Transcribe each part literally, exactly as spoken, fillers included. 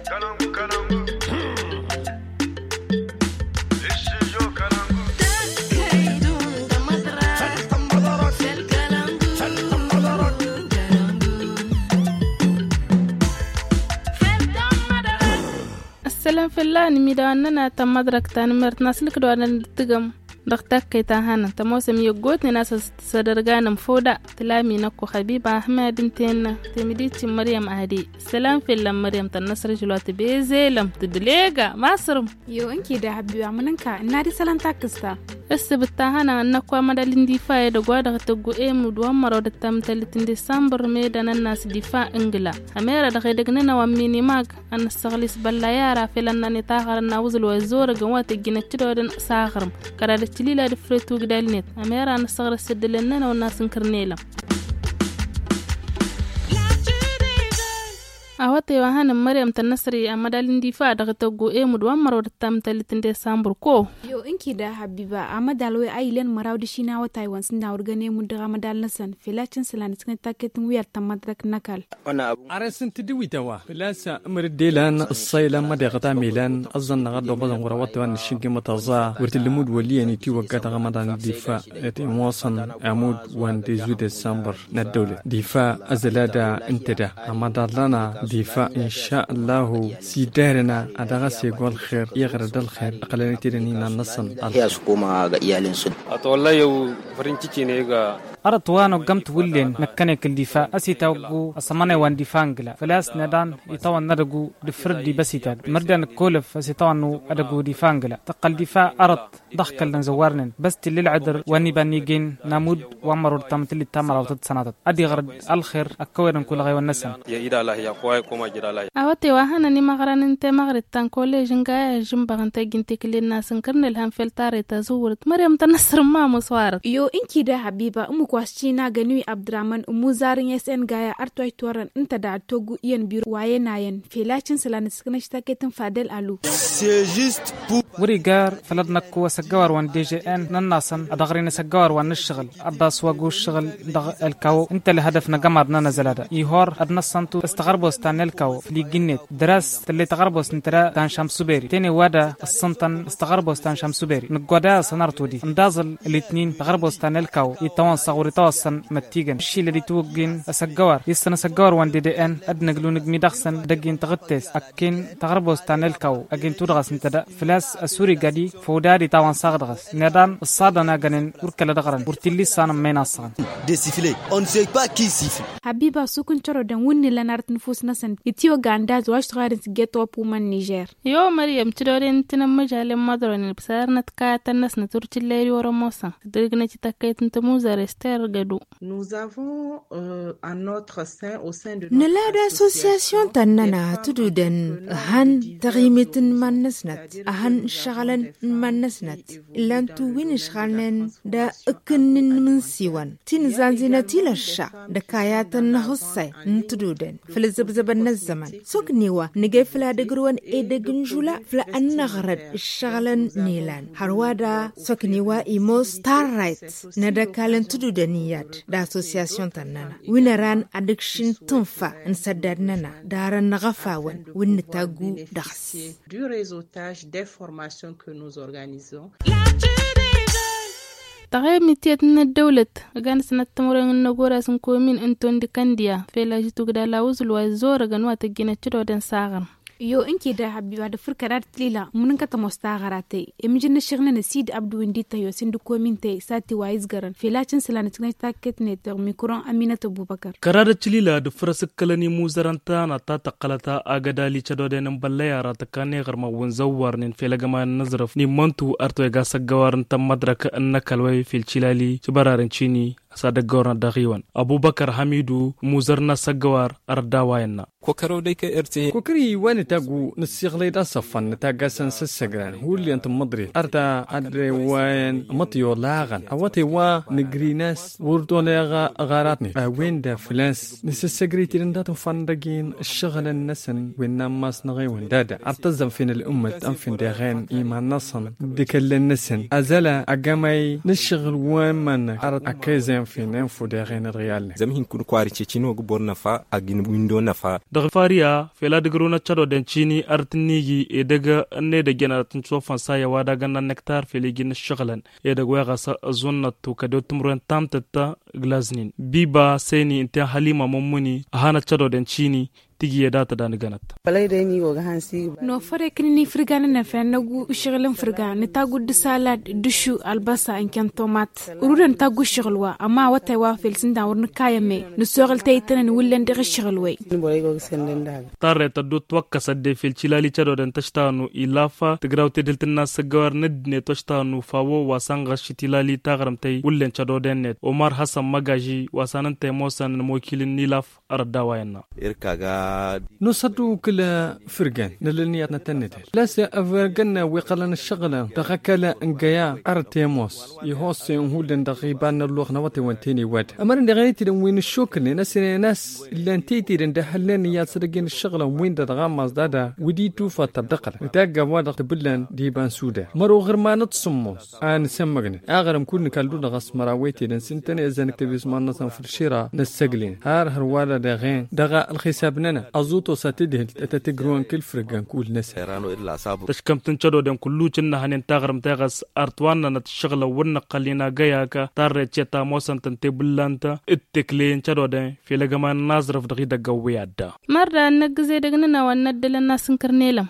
السلام في الله نميدا أننا تم مدرك تاني مرت نسلك دوان تجمع دختك كيتاهانا تموسم يقوتني ناس صدرجانا مفودا تلامي نكو حبيبة أحمد انتين تمديتي مريم أهدي السلام في الله مريم تنصر جلوات بيزي لم تدليقا ماسرم يو انكي دا حبيبة عمننكا النادي سلام تاكستا السبتاهانا أنكو أمدالين دفاع دقوا دغتقو إيمو دوام مرود التامتالتين ديسامبر ميدان الناس دفاع انجلا هميرا دغيدقننا وميني ماك أن السغليس بلايارا في لنا نتاغر الناوزل وزور قوات الجنة تدودن ساغرم كرادة تليلا دفريتو قدالنت هميرا أن السغر السدلننا والناس انكرنيلا awate wa hanan Maryam Tanasri a madalin difa daga taggo e mudwan maro da tamtalitin December ko yo inki da Habiba a madalwe ailen marawdi shina wata yawan sun da urgane mu da madal nasan filacin silan cikin taketin wiyar tamadrak nakal wana abu arasin tidwi tawa filasa amr dilan الصيله مدغتا ميلان اظن غدو بدن غروات وان شنكي متزا ورت المود وليني تي وقت رمضان دفاع اتي موصن عمود وان ديسمبر ندوله دفاع ازلادا انتدا رمضان لنا دفاع إن شاء الله سيدارنا أدغس يقول خير يغرد الخير أقلني ترنينا نصن يا سكوما غيالين سد أتولى يو فرنتيجي نيجا أرطوانو قمت ولين مكانك الدفاع أسيتاوغو أصماني وان دفاعنجلا فلاس ندان يطوان ندقو دفردي بسيتاد مردان كولف أسيتوانو أدقو دفاعنجلا تقل دفاع أرط ضحك لنزوارنن بس تلي العذر واني بانيجين نامود وامرو التامتلي التامر أو تتسنادت أدي غرد الخير أكويرن كل غيوان نسن يا إيدا الله يا قواي كوما جدا الله awate wa hana ni magaran inte magret tan college nga jimba ganta ginti kilina sankarnel han feltare ta zuwurt Maryam Tanasr ma muswar yo inki da Habiba umu kwascina gani Abdurrahman umu zarin S N gaya artoy toran inta da togu iyan biru waye nayen filacin silan skna shtaketin Fadel Alu c'est juste pour وريغار فلدنا كو سجار وان دي جي ان نناصن ادغرين سجار وان الشغل اباس واغو الشغل دغ الكاو انت لهدفنا قمرنا نزلادا يهور ادنسنتو استغربوا استان الكاو في جنيت درس اللي تغربوا سنترا كان شمس بيري تاني وادا السنتن استغربوا استان شمس بيري نقودا سنارتو دي اندازل الاثنين تغربوا استان الكاو يتوان صغوري توصن متيجن الشيء اللي توجين سجار يستن سجار وان دي دي ان ادنقلو نجمي دخسن دقين تغتس اكين تغربوا استان الكاو اجين تدغس انت فلاس سوري قدي فوداري تاوان صاغدغس ندان الصادنا غنن وركل دغرن ورتلي سان ميناسان désiffler on ne sait pas qui siffle Habiba sukun choro dan wunni lanart nufus nasan itiyo ganda zwash tgarin get up woman Niger yo Maryam tidoren tina majale madron bisarnat ka tanas na turtilleri woro mosa dirgna ci takayt ntamuza rester gadu nous avons euh, un autre sein au sein de نلاد association تننا تدودن هن تغيمتن منسنت هن شغلن منسنت لانتو وين شغلن دا اكنن من سيوان تين زانزينتي للشا دا كاياتن هصي نتدودن فلزبزبن الزمن سوك نيوا نجي فلا دقروان اي دقنجولا فلا النغرد الشغلن نيلان هروادا سوك نيوا ايمو ستار رايت ندا كالن تدودنيات دا association تننا وينران ادكشن تنفا نسددننا دارن نغفاون ونتاقو دخس du réseautage des formations que nous organisons. تغيب متيت من الدولة أجان سنة تمرين النجورة سنكومين أنتون دكانديا في لاجي تقدر لاوزل وزورة جنوات الجنة تدور دن ساغر yo inki da Habiba da furkarar tlila mun ka ta mustagarate imjin na shirna na Sid Abdu Windi tayo sindu kominte sati wise garan filacin silana tnai taket ne ta mikron Aminata Abubakar karar tlila da furaskalani muzaranta na ta taqalata agadali chadode nan ballayara ta kane garma won zawar nin filagama nazraf ni mantu arto ga sagawaran ta madraka annakalwai fil chilali chibararan chini sada gorna dagiwan Abubakar Hamidu muzarna sagawar ardawayanna كوكرو ديك ارتي كوكري وين تاقو نسيغلي دا صفن تاقا سنس السجران هو اللي انت مدري ارتا ادري وين مطيو لاغن اواتي وا نجري ناس وردو لاغا غاراتني وين دا فلانس نس السجري ترنداتو فندقين الشغل النسن وين ناماس نغي وين دادا ارتزم فين الامة انفين داغين ايمان نصن ديك النسن ازالا اقامي نشغل وين من ارت اكيزي nen fi nen fu de ren real zamhin kun kwari ce cino go borna fa agin windo na fa daga fariya fela daga rona chado den chini artinigi e daga ne da gena tun sofan saya wada ganna nektar fele gin shagalan e daga waya sa zonna to kado tumran tamtata glaznin biba seni inta halima mummuni hana chado den chini tigi ya data da ganat balai da ni go hansi no fare kini frigana na fa nagu shigalin friga ni ta gudu salad dushu albasa in kan tomat urudan ta gu shigalwa amma wata wa felsin da wurin kayan me ni sogal tay tanan wullen da shigalwai ni bolay go senden da tarre ta do twakka sadde fel chilali chado den tashtanu ilafa tigrawte diltin nas gawar ned ne tashtanu fawo wasanga shitilali tagaram tay wullen chado den net Omar Hassan Magaji wasanan tay mosan mokilin nilaf ardawayanna irkaga نصدو كلا فرقان نلنياتنا تندل لا سأفرقنا ويقلنا الشغلة دغكلا انقيا ارتيموس يهوس ينهولن دغيبان اللوغ نواتي وانتيني واد امرن دغيتي دن وين الشوكل ناسي ناس اللي انتيتي دن دهلن يا سرقين الشغلة وين دغامز دادا ودي توفا تبدقل نتاقا وادق تبلن ديبان سودا مرو غير ما نتصموس ان سمغني اغرم كون كالدو دغس مراويتي دن سنتني ازانك تبيس مانسان في الشيرة نسقلين هار هروالا دغين دغا الخسابنا azuto satidel tatigruan kil frigan kul nasarano illa sabu tashkamtin chado den kullu cinna hanin tagaram tagas artwana na tshagla wonna qalina gayaka tarre cheta mosan tante bullanta ittikleen chado den filagama nazraf dagi daga wiyada marra nagze dagnana wannan dalan sinkarnelam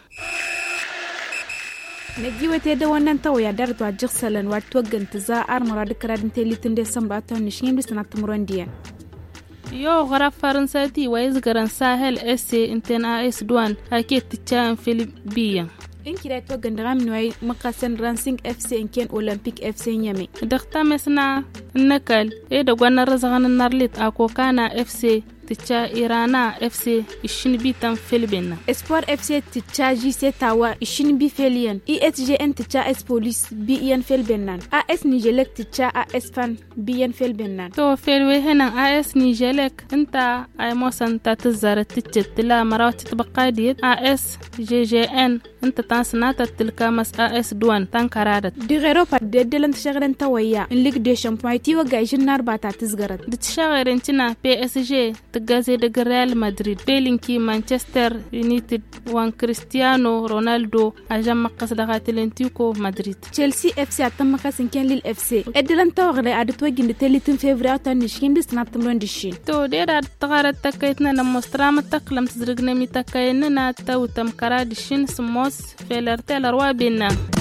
nagiwate da wannan tawaya darto a jigsalan wato ganta za armara da karadin telitin da san ba ta nishin da sanat murandiyan yo gara faransati wais garan sahel esse inten as duan ake tichan filibiyan in kira to gandara min wai makasan Racing F C inken Olympic F C nyame dakta mesna nakal e da gwanar zagan narlit akokana F C ticha irana F C ishin bitan filibina Espoir F C ticha J C tawa ishin bi felian E S G N ticha S Police bi yan felbenan A S Nigelec ticha A S Fan bi yan felbenan to felwe henan A S Nigelec inta ay mosan ta tazara ticha tila marawt tabaqadiyat A S G G N inta tansnata tilka mas A S duan tankaradat di Europa de delan shagran tawaya in Ligue des Champions ti waga jin narba ta tizgarat di shagran tina P S G gaze daga Real Madrid belinki Manchester United wan Cristiano Ronaldo a jamma qasda Atletico Madrid Chelsea F C atamma kasin kan lil F C edilan tawgre adat wagin de telitin February tan nishin bis na tamron dishin to de da tagarat takaytna na mostrama taqlam tizrigna mi takayna na tawtam karadishin smos feler telar wa binna